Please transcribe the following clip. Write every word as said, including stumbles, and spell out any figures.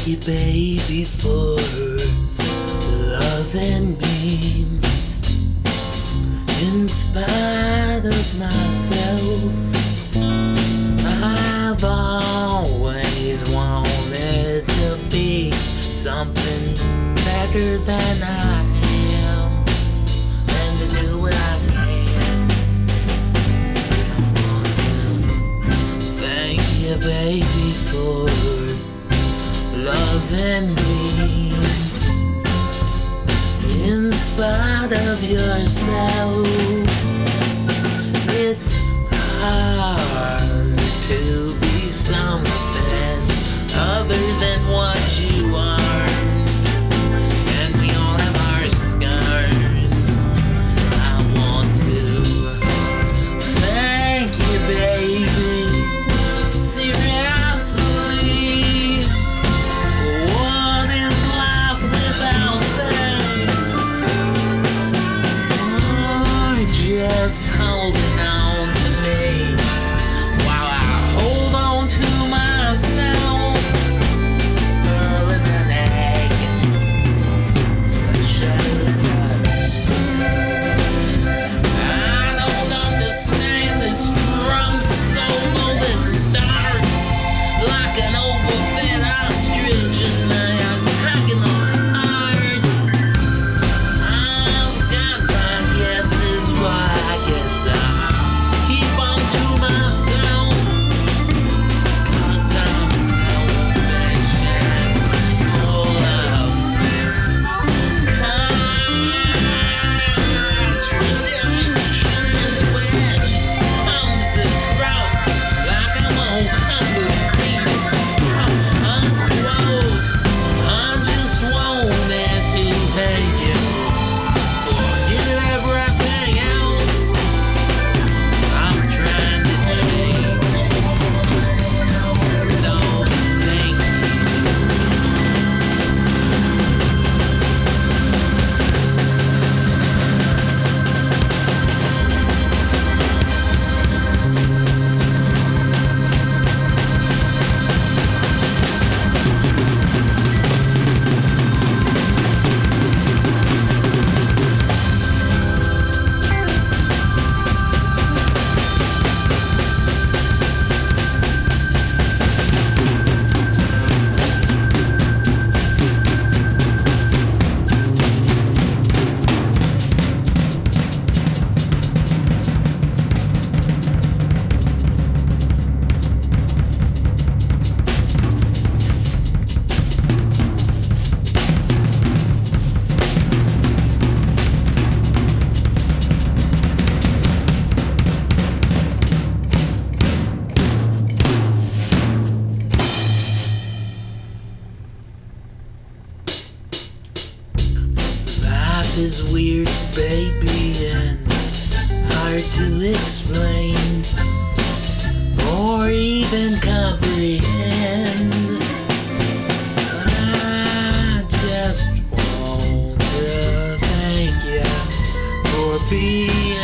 you, baby, for loving me in spite of myself. I've always wanted to be something better than I am, and to do what I can. I want to thank you, baby, for loving me in spite of yourself. It's hard to be something other than what you are, and we all have our scars. I want to thank you, baby, seriously. What is life without thanks? Or just holding on to me while I hold on to myself, hurling an egg. I don't understand this drum solo that starts like an overfed ostrich and I'm cracking on hard. I've got my guesses why I guess I keep on to myself, 'cause I'm selfish and full of contradictions, which comes across like I'm on company. Unquote. I just wanted to thank you for everything else I'm trying to change. So thank you. Life is weird, baby, and hard to explain or even comprehend. I just want to thank you for being